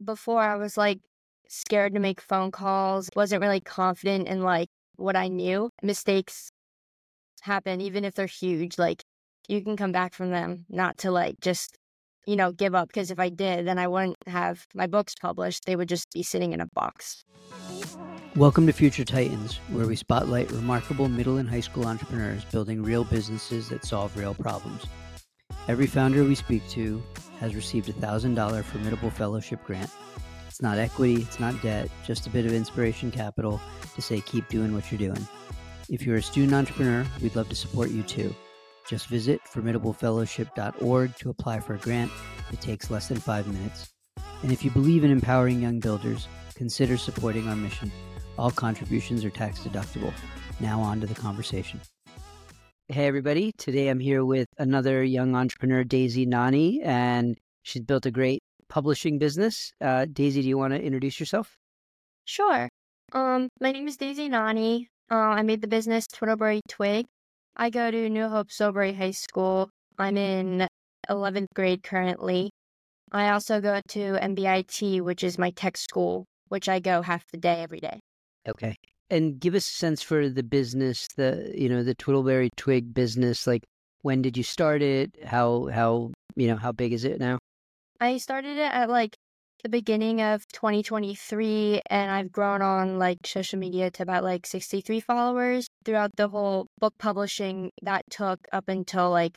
before I was like scared to make phone calls, wasn't really confident in like what I knew. Mistakes happen, even if they're huge. Like you can come back from them, not to like just, give up. Because if I did, then I wouldn't have my books published. They would just be sitting in a box. Welcome to Future Titans, where we spotlight remarkable middle and high school entrepreneurs building real businesses that solve real problems. Every founder we speak to has received a $1,000 Formidable Fellowship grant. It's not equity, it's not debt, just a bit of inspiration capital to say keep doing what you're doing. If you're a student entrepreneur, we'd love to support you too. Just visit formidablefellowship.org to apply for a grant. It takes less than 5 minutes. And if you believe in empowering young builders, consider supporting our mission. All contributions are tax deductible. Now on to the conversation. Hey everybody, today I'm here with another young entrepreneur, Daisy Nani, and she's built a great publishing business. Daisy, do you want to introduce yourself? Sure. My name is Daisy Nani. I made the business Twiddleberry Twig. I go to New Hope Sobury High School. I'm in 11th grade currently. I also go to MBIT, which is my tech school, which I go half the day every day. Okay. And give us a sense for the business, the Twiddleberry Twig business. Like, when did you start it? How big is it now? I started it at like the beginning of 2023, and I've grown on like social media to about like 63 followers throughout the whole book publishing. That took up until like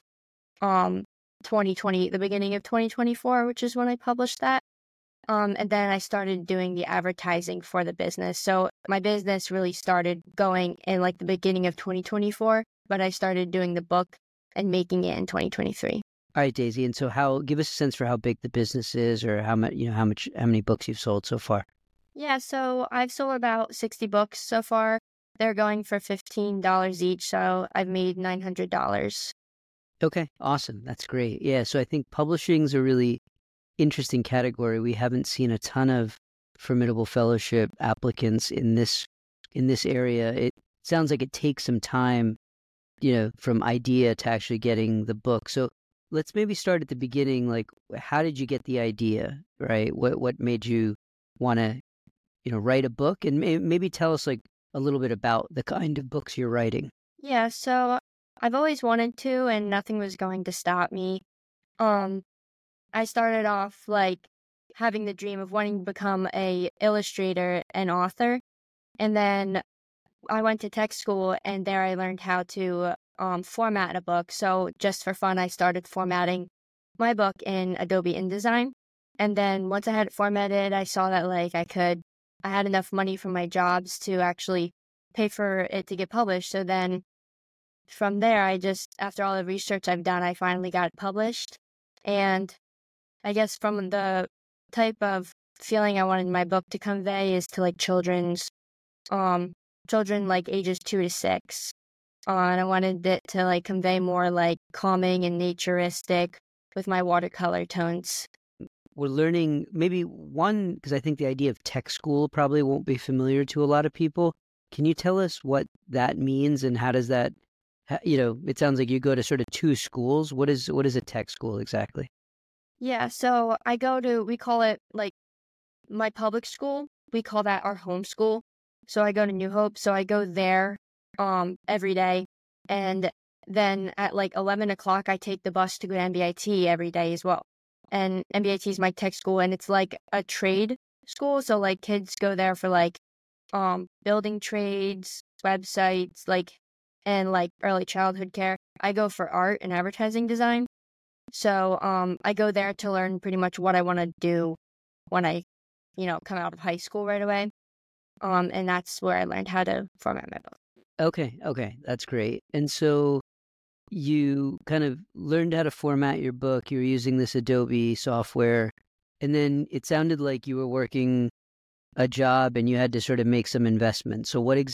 2020, the beginning of 2024, which is when I published that. And then I started doing the advertising for the business. So my business really started going in like the beginning of 2024, but I started doing the book and making it in 2023. All right, Daisy. And so give us a sense for how big the business is, or how many books you've sold so far. Yeah, so I've sold about 60 books so far. They're going for $15 each, so I've made $900. Okay, awesome. That's great. Yeah, so I think publishing's a really interesting category. We haven't seen a ton of Formidable Fellowship applicants in this area. It sounds like it takes some time, from idea to actually getting the book. So let's maybe start at the beginning. Like, how did you get the idea, right? What made you want to, write a book? And maybe tell us like a little bit about the kind of books you're writing. Yeah, so I've always wanted to, and nothing was going to stop me. I started off like having the dream of wanting to become a illustrator and author. And then I went to tech school, and there I learned how to format a book. So just for fun, I started formatting my book in Adobe InDesign. And then once I had it formatted, I saw that like I had enough money from my jobs to actually pay for it to get published. So then from there, after all the research I've done, I finally got it published. And I guess from the type of feeling I wanted my book to convey is to like children like ages 2 to 6. And I wanted it to like convey more like calming and naturistic with my watercolor tones. We're learning maybe one, because I think the idea of tech school probably won't be familiar to a lot of people. Can you tell us what that means, and how does that, it sounds like you go to sort of 2 schools. What is a tech school exactly? Yeah, so we call it like my public school. We call that our home school. So I go to New Hope. So I go there every day. And then at like 11 o'clock, I take the bus to go to MBIT every day as well. And MBIT is my tech school, and it's like a trade school. So like kids go there for like building trades, websites, and like early childhood care. I go for art and advertising design. So I go there to learn pretty much what I want to do when I, come out of high school right away. And that's where I learned how to format my book. Okay, that's great. And so you kind of learned how to format your book. You were using this Adobe software, and then it sounded like you were working a job and you had to sort of make some investments. So what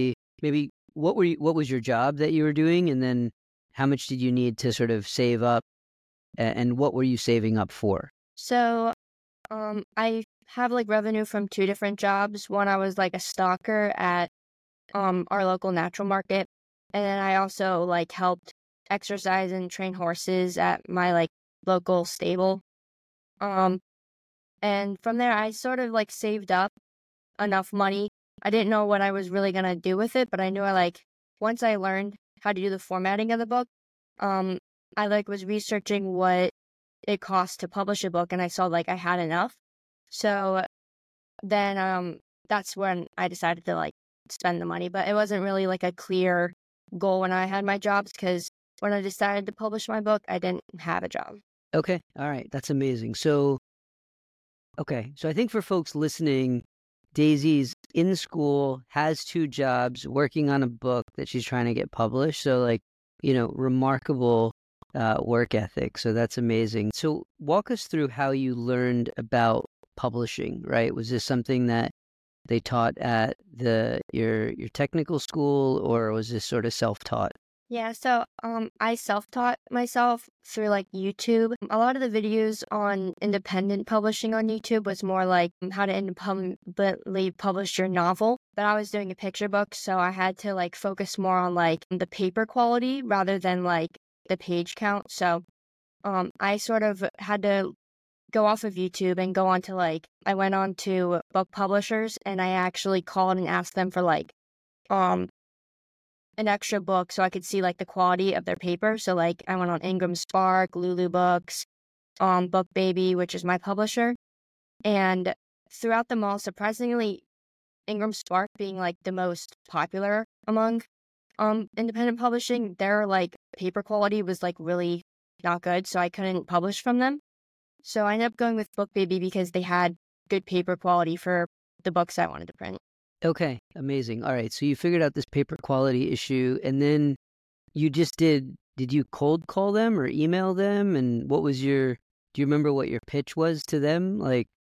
was your job that you were doing, and then how much did you need to sort of save up, and what were you saving up for? So I have like revenue from 2 different jobs. One, I was like a stalker at our local natural market, and then I also like helped exercise and train horses at my like local stable. And from there, I sort of like saved up enough money. I didn't know what I was really gonna do with it, but I knew once I learned how to do the formatting of the book, um, I was researching what it costs to publish a book, and I saw I had enough. So then that's when I decided to spend the money, but it wasn't really like a clear goal when I had my jobs, because when I decided to publish my book, I didn't have a job. Okay. All right. That's amazing. So, okay. So I think for folks listening, Daisy's in school, has 2 jobs, working on a book that she's trying to get published. So, remarkable work ethic. So that's amazing. So walk us through how you learned about publishing, right? Was this something that they taught at your technical school, or was this sort of self-taught? Yeah, so I self-taught myself through YouTube. A lot of the videos on independent publishing on YouTube was more like how to independently publish your novel. But I was doing a picture book, so I had to focus more on the paper quality rather than the page count. So I sort of had to go off of YouTube and go on to I went on to book publishers, and I actually called and asked them for um an extra book so I could see the quality of their paper. So I went on Ingram Spark, Lulu Books, Book Baby, which is my publisher. And throughout them all, surprisingly, Ingram Spark being the most popular among independent publishing, their paper quality was really not good, so I couldn't publish from them. So I ended up going with Book Baby because they had good paper quality for the books I wanted to print. Okay, amazing. All right, so you figured out this paper quality issue, and then you just did you cold call them or email them? And do you remember what your pitch was to them?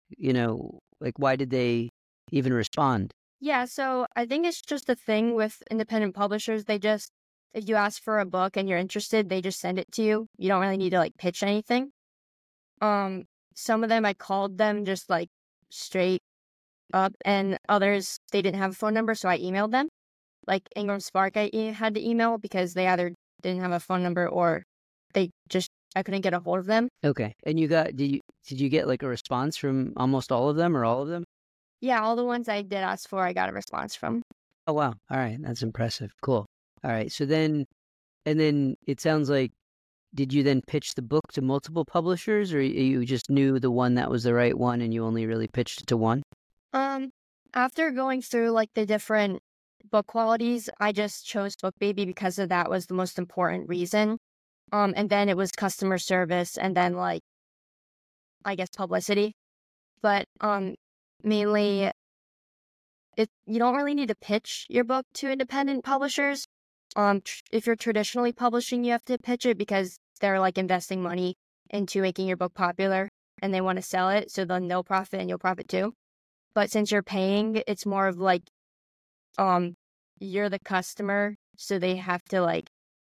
Why did they even respond? Yeah, so I think it's just a thing with independent publishers. If you ask for a book and you're interested, they just send it to you. You don't really need to pitch anything. Some of them I called them just straight up, and others they didn't have a phone number, so I emailed them. Ingram Spark, had to email because they either didn't have a phone number or I couldn't get a hold of them. Okay, and did you get a response from almost all of them or all of them? Yeah, all the ones I did ask for, I got a response from. Oh wow! All right, that's impressive. Cool. All right, so then it sounds like, did you then pitch the book to multiple publishers, or you just knew the one that was the right one and you only really pitched it to one? After going through the different book qualities, I just chose Book Baby because of that was the most important reason. And then it was customer service, and then I guess publicity. But mainly you don't really need to pitch your book to independent publishers. If you're traditionally publishing, you have to pitch it because they're investing money into making your book popular, and they want to sell it, so then they'll profit and you'll profit too. But since you're paying, it's more of you're the customer, so they have to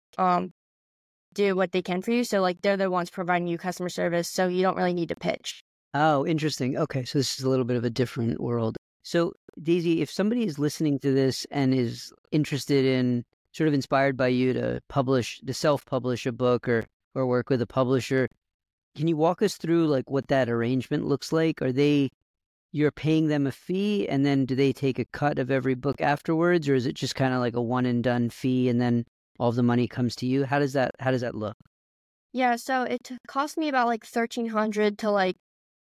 do what they can for you. So they're the ones providing you customer service, so you don't really need to pitch. Oh, interesting. Okay, so this is a little bit of a different world. So Daisy, if somebody is listening to this and is interested in, sort of inspired by you to self-publish a book or work with a publisher, can you walk us through what that arrangement looks like? You're paying them a fee, and then do they take a cut of every book afterwards, or is it just kind of like a one and done fee and then all of the money comes to you? How does that look? Yeah, so it cost me about $1,300 to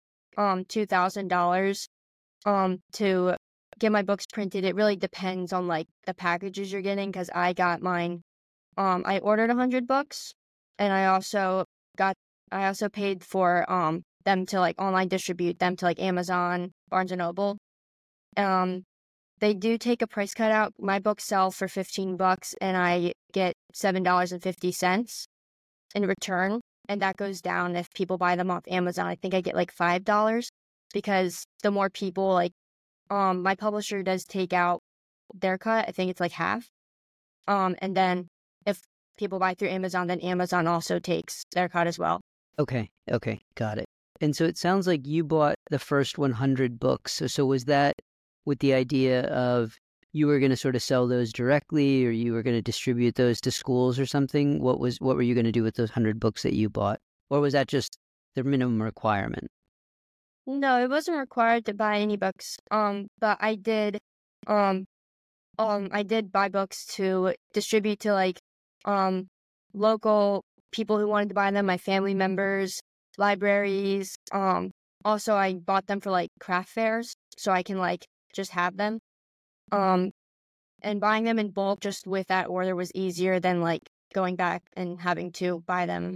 $2,000 to get my books printed. It really depends on the packages you're getting, because I got mine. I ordered 100 books, and I also paid for them to online distribute them to Amazon, Barnes and Noble. They do take a price cut out. My books sell for $15, and I get $7.50 in return, and that goes down if people buy them off Amazon. I think I get $5, because the more people my publisher does take out their cut. I think it's half. And then if people buy through Amazon, then Amazon also takes their cut as well. Okay, got it. And so it sounds like you bought the first 100 books. So was that with the idea of you were going to sort of sell those directly, or you were going to distribute those to schools or something? What were you going to do with those 100 books that you bought? Or was that just the minimum requirement? No, it wasn't required to buy any books. But um, I did buy books to distribute to like, um, local people who wanted to buy them, my family members, libraries. Also I bought them for like craft fairs, so I can like just have them. Um, and buying them in bulk just with that order was easier than like going back and having to buy them,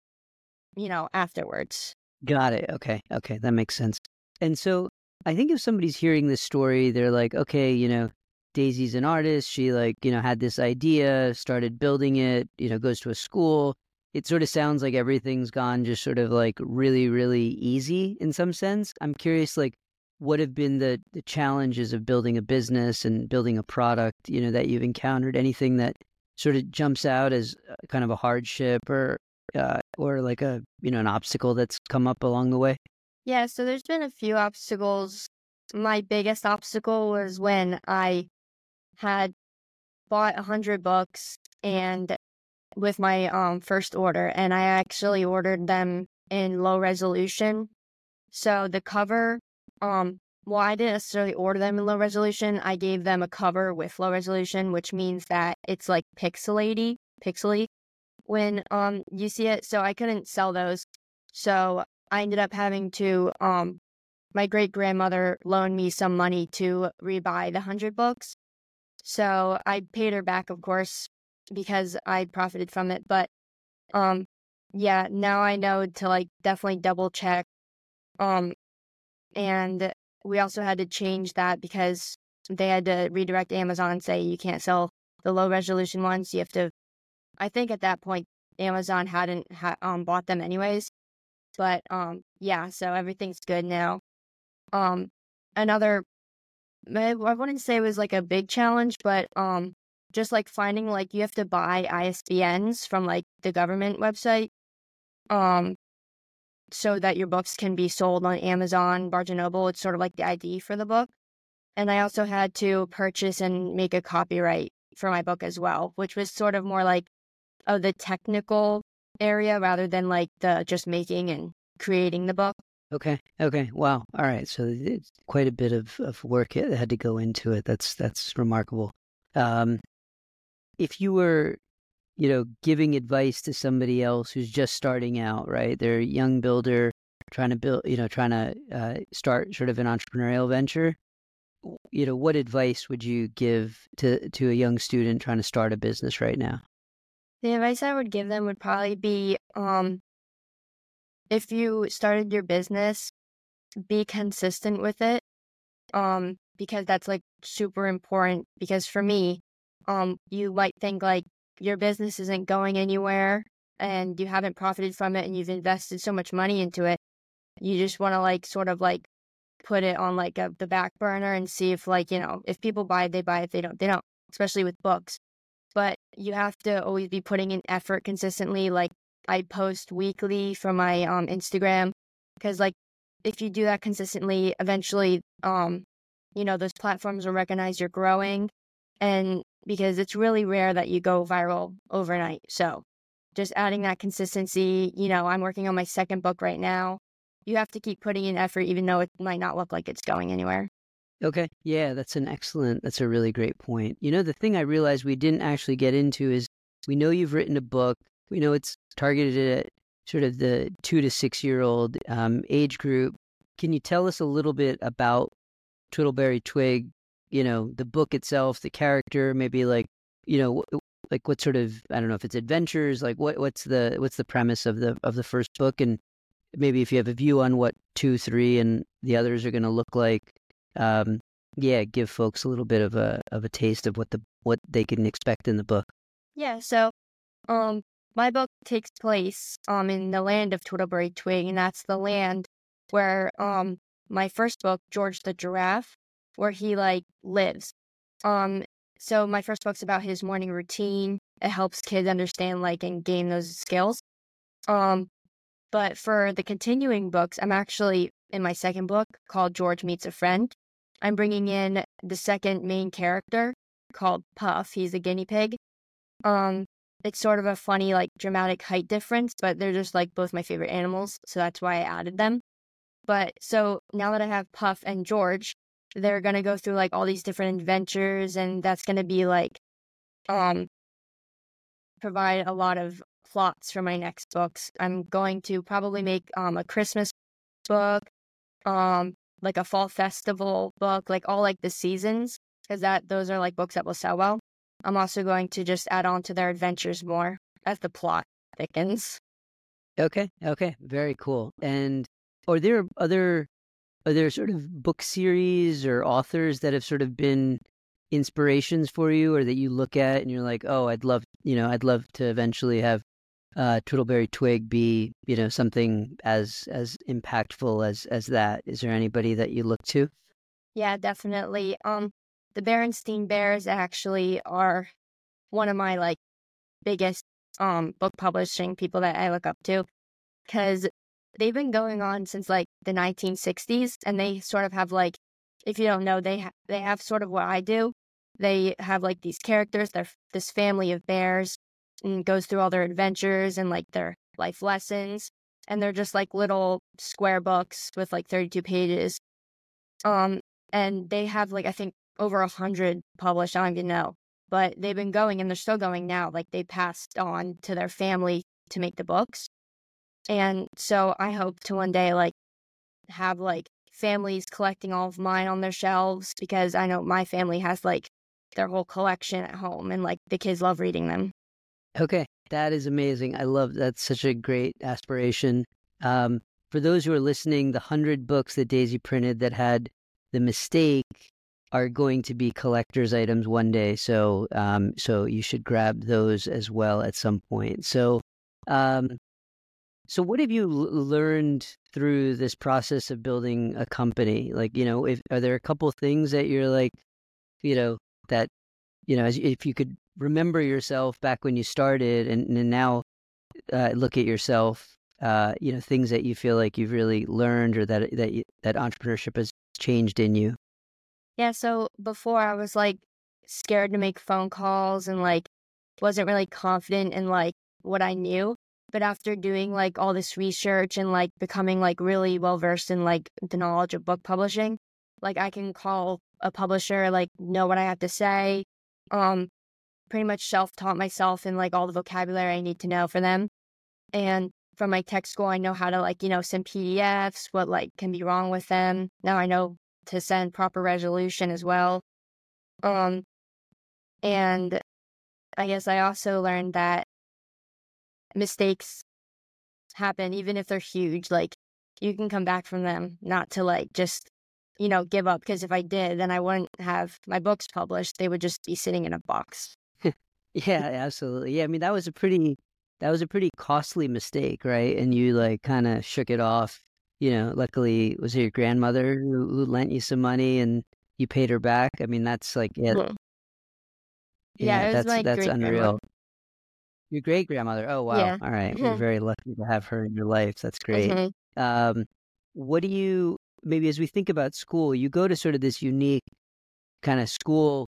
afterwards. Got it. Okay. Okay. That makes sense. And so I think if somebody's hearing this story, they're like, okay, Daisy's an artist. She had this idea, started building it, goes to a school. It sort of sounds like everything's gone just sort of like really, really easy in some sense. I'm curious, like, what have been the challenges of building a business and building a product, that you've encountered? Anything that sort of jumps out as kind of a hardship or like an obstacle that's come up along the way? Yeah, so there's been a few obstacles. My biggest obstacle was when I had bought 100 books and with my first order, and I actually ordered them in low resolution. So the cover, well, I didn't necessarily order them in low resolution. I gave them a cover with low resolution, which means that it's like pixely when you see it. So I couldn't sell those. So I ended up having to my great grandmother loaned me some money to rebuy the 100 books. So I paid her back, of course, because I profited from it. But um yeah, now I know to like definitely double check. Um and we also had to change that because they had to redirect Amazon and say you can't sell the low resolution ones. You have to, I think at that point Amazon hadn't bought them anyways. But yeah, so everything's good now. Um Another, I wouldn't say it was like a big challenge, but just like finding like you have to buy ISBNs from like the government website um so that your books can be sold on Amazon, Barnes and Noble. It's sort of like the ID for the book. And I also had to purchase and make a copyright for my book as well, which was sort of more like of the technical area rather than like the just making and creating the book. Okay. Okay. Wow. All right. So it's quite a bit of work that had to go into it. That's remarkable. Um, if you were, giving advice to somebody else who's just starting out, right? They're a young builder trying to build, trying to start sort of an entrepreneurial venture. What advice would you give to a young student trying to start a business right now? The advice I would give them would probably be if you started your business, be consistent with it. Because that's like super important. Because for me, you might think like your business isn't going anywhere and you haven't profited from it and you've invested so much money into it. You just want to like sort of like put it on like the back burner and see if like, if people buy it, they buy it. If they don't, they don't, especially with books. But you have to always be putting in effort consistently. Like I post weekly from my Instagram because like if you do that consistently, eventually those platforms will recognize you're growing, and because it's really rare that you go viral overnight. So just adding that consistency, I'm working on my second book right now. You have to keep putting in effort even though it might not look like it's going anywhere. Okay. Yeah, that's a really great point. The thing I realized we didn't actually get into is we know you've written a book. We know it's targeted at sort of the 2 to 6 year old age group. Can you tell us a little bit about Twiddleberry Twig, the book itself, the character, maybe like, like what sort of, I don't know if it's adventures, like what's the premise of the first book, and maybe if you have a view on what 2, 3, and the others are going to look like, yeah, give folks a little bit of a taste of what they can expect in the book. Yeah, so my book takes place in the land of Twiddleberry Twig, and that's the land where my first book, George the Giraffe, where he like lives. So my first book's about his morning routine. It helps kids understand like and gain those skills. But for the continuing books, I'm actually in my second book called George Meets a Friend. I'm bringing in the second main character called Puff. He's a guinea pig. It's sort of a funny, like, dramatic height difference, but they're just, like, both my favorite animals, so that's why I added them. But so now that I have Puff and George, they're gonna go through like all these different adventures, and that's gonna be like um provide a lot of plots for my next books. I'm going to probably make a Christmas book, like a fall festival book, like all like the seasons, because those are like books that will sell well. I'm also going to just add on to their adventures more as the plot thickens. Okay, okay, very cool. And are there sort of book series or authors that have sort of been inspirations for you, or that you look at and you're like, oh, I'd love to eventually have Twiddleberry Twig be, something as impactful as that. Is there anybody that you look to? Yeah, definitely. The Berenstein Bears actually are one of my like biggest book publishing people that I look up to, because they've been going on since like the 1960s, and they sort of have like, if you don't know, they have sort of what I do. They have like these characters, they're this family of bears, and goes through all their adventures and like their life lessons, and they're just like little square books with like 32 pages. Um, and they have like I think over 100 published. I don't even know, but they've been going and they're still going now. Like they passed on to their family to make the books. And so I hope to one day like have like families collecting all of mine on their shelves, because I know my family has like their whole collection at home, and like the kids love reading them. Okay, that is amazing. I love that's such a great aspiration. For those who are listening, the 100 books that Daisy printed that had the mistake are going to be collector's items one day. So, so you should grab those as well at some point. So, um, so what have you learned through this process of building a company? Like, if are there a couple things that you're like, that if you could remember yourself back when you started, and now look at yourself, things that you feel like you've really learned, or that entrepreneurship has changed in you. Yeah, so before I was like scared to make phone calls and like wasn't really confident in like what I knew. But after doing like all this research and like becoming like really well versed in like the knowledge of book publishing, like I can call a publisher, like know what I have to say. Um, Pretty much self-taught myself in like all the vocabulary I need to know for them. And from my tech school, I know how to like, send PDFs, what like can be wrong with them. Now I know to send proper resolution as well. Um, and I guess I also learned that mistakes happen, even if they're huge. Like you can come back from them, not to like just, give up. Because if I did, then I wouldn't have my books published. They would just be sitting in a box. Yeah, absolutely. Yeah, I mean that was a pretty costly mistake, right? And you like kind of shook it off. Luckily, was it your grandmother who lent you some money and you paid her back? I mean, that's like, yeah, Mhm. Yeah, yeah, it was that's my that's great grandma. unreal. Your great grandmother. Oh wow. Yeah. All right. You're very lucky to have her in your life. That's great. Hmm. Um, what do you maybe as we think about school, you go to sort of this unique kind of school,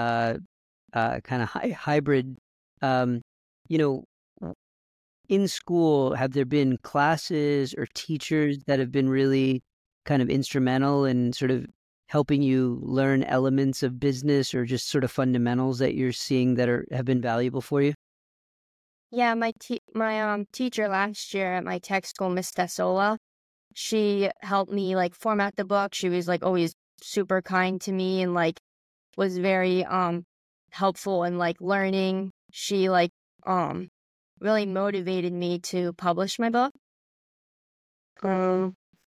kind of hybrid. Um, you know, in school, have there been classes or teachers that have been really kind of instrumental in sort of helping you learn elements of business, or just sort of fundamentals that you're seeing that have been valuable for you? Yeah, my teacher last year at my tech school, Miss Tessola, she helped me like format the book. She was like always super kind to me and like was very helpful in like learning. She like um really motivated me to publish my book. Um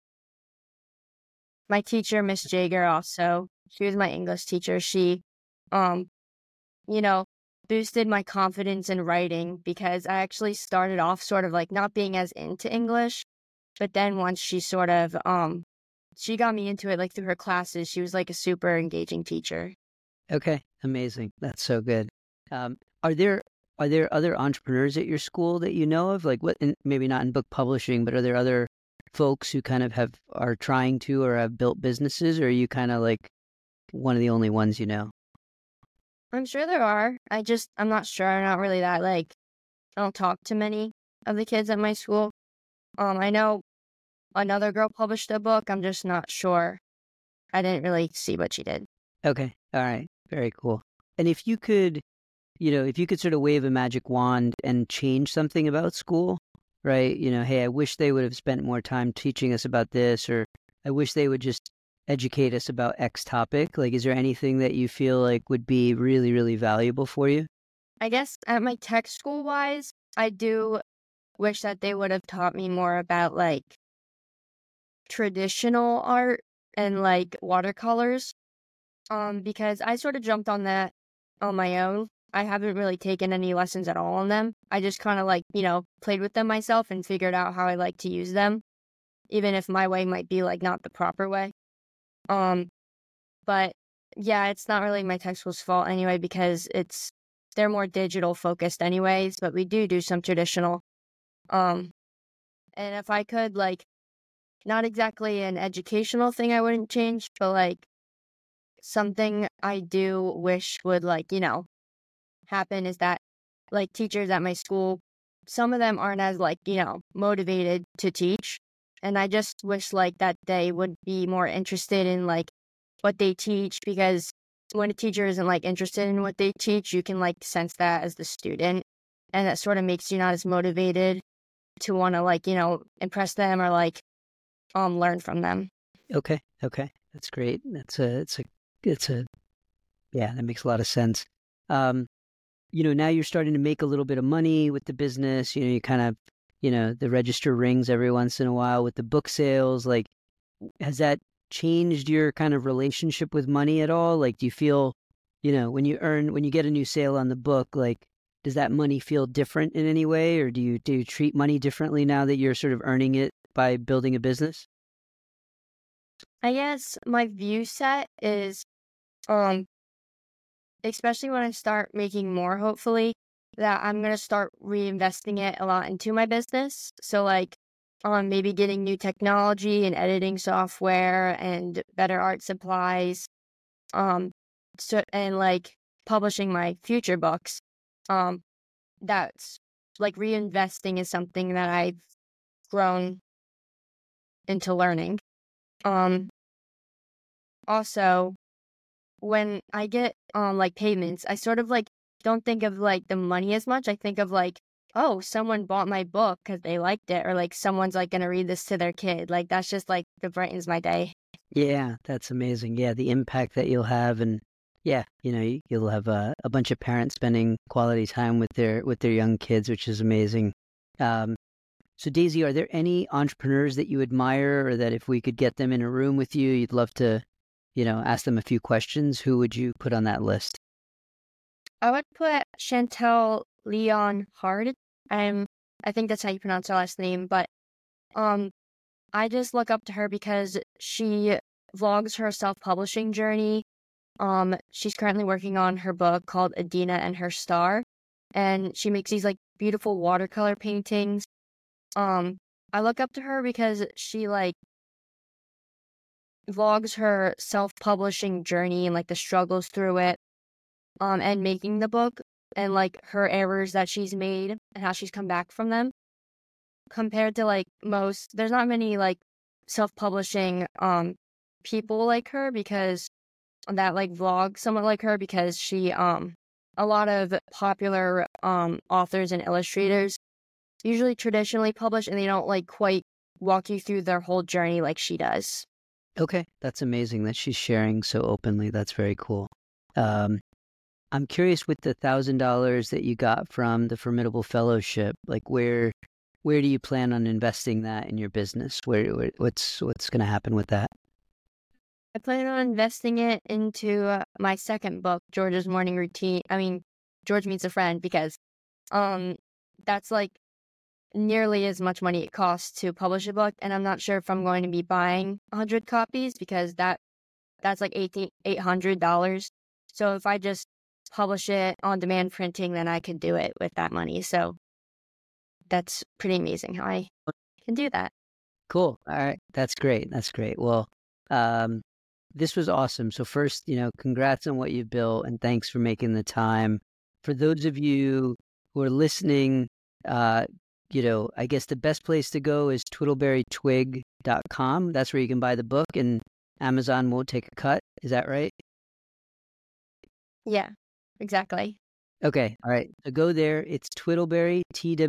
my teacher, Miss Jager, also, she was my English teacher. She um you know, boosted my confidence in writing, because I actually started off sort of like not being as into English, but then once she sort of she got me into it like through her classes. She was like a super engaging teacher. Okay, amazing. That's so good. Um, are there other entrepreneurs at your school that you know of? Like what? And maybe not in book publishing, but are there other folks who kind of are trying to or have built businesses, or are you kind of like one of the only ones you know? I'm sure there are. I'm not sure. I'm not really that like I don't talk to many of the kids at my school. I know another girl published a book. I'm just not sure. I didn't really see what she did. Okay. All right. Very cool. And if you could, if you could sort of wave a magic wand and change something about school, right? Hey, I wish they would have spent more time teaching us about this, or I wish they would just educate us about X topic. Like, is there anything that you feel like would be really, really valuable for you? I guess at my tech school wise, I do wish that they would have taught me more about like traditional art and like watercolors. Because I sort of jumped on that on my own. I haven't really taken any lessons at all on them. I just kind of like, played with them myself and figured out how I like to use them, even if my way might be like not the proper way. But yeah, it's not really my tech school's fault anyway, because they're more digital focused anyways, but we do some traditional. And if I could, like, not exactly an educational thing I wouldn't change, but like something I do wish would like, happen is that like teachers at my school, some of them aren't as like, motivated to teach. And I just wish like that they would be more interested in like what they teach, because when a teacher isn't like interested in what they teach, you can like sense that as the student. And that sort of makes you not as motivated to want to like, impress them or like learn from them. Okay. That's great. Yeah, that makes a lot of sense. Now you're starting to make a little bit of money with the business. You kind of, the register rings every once in a while with the book sales. Like, has that changed your kind of relationship with money at all? Like, do you feel, when you get a new sale on the book, like, does that money feel different in any way? Or do you treat money differently now that you're sort of earning it by building a business? I guess my view set is, um, especially when I start making more, hopefully, that I'm going to start reinvesting it a lot into my business. So, like, maybe getting new technology and editing software and better art supplies. And like publishing my future books. That's like reinvesting is something that I've grown into learning. Also, when I get like payments, I sort of like don't think of like the money as much. I think of like, oh, someone bought my book because they liked it, or like someone's like gonna read this to their kid. Like that's just like it brightens my day. Yeah, that's amazing. Yeah, the impact that you'll have, and yeah, you'll have a bunch of parents spending quality time with their young kids, which is amazing. So Daisy, are there any entrepreneurs that you admire, or that if we could get them in a room with you, you'd love to, ask them a few questions? Who would you put on that list? I would put Chantel Leon Hard. I think that's how you pronounce her last name, but um I just look up to her because she vlogs her self-publishing journey. She's currently working on her book called Adina and Her Star, and she makes these like beautiful watercolor paintings. I look up to her because she like vlogs her self-publishing journey and like the struggles through it, and making the book, and like her errors that she's made and how she's come back from them. Compared to like there's not many like self-publishing people like her, because that like vlog someone like her, because she a lot of popular authors and illustrators usually traditionally publish, and they don't like quite walk you through their whole journey like she does. Okay, that's amazing that she's sharing so openly. That's very cool. Um, I'm curious, with the $1,000 that you got from the Formidable Fellowship, like where do you plan on investing that in your business? What's going to happen with that? I plan on investing it into my second book, George's Morning Routine. I mean, George Meets a Friend, because that's like nearly as much money it costs to publish a book, and I'm not sure if I'm going to be buying 100 copies, because that's like $800. So if I just publish it on demand printing, then I could do it with that money. So that's pretty amazing how I can do that. Cool. All right. That's great. That's great. Well, this was awesome. So first, congrats on what you've built, and thanks for making the time. For those of you who are listening, I guess the best place to go is twiddleberrytwig.com. That's where you can buy the book, and Amazon won't take a cut. Is that right? Yeah, exactly. Okay. All right. So go there. It's Twiddleberry,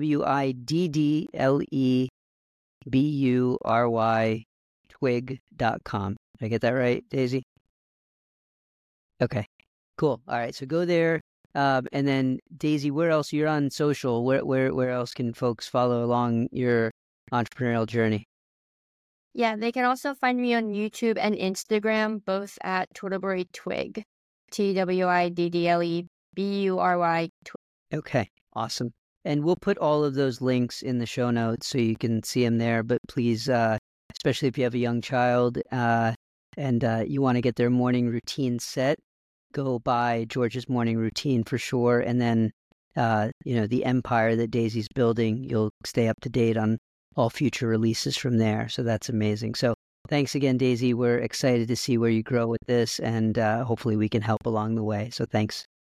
TWIDDLEBURY, twig.com. Did I get that right, Daisy? Okay. Cool. All right. So go there. And then Daisy, where else? You're on social. Where else can folks follow along your entrepreneurial journey? Yeah, they can also find me on YouTube and Instagram, both at Twiddleberry Twig, TWIDDLEBURY Twig. Okay, awesome. And we'll put all of those links in the show notes so you can see them there. But please, especially if you have a young child and you want to get their morning routine set, go buy George's morning routine for sure. And then, the empire that Daisy's building, you'll stay up to date on all future releases from there. So that's amazing. So thanks again, Daisy. We're excited to see where you grow with this, and hopefully we can help along the way. So thanks.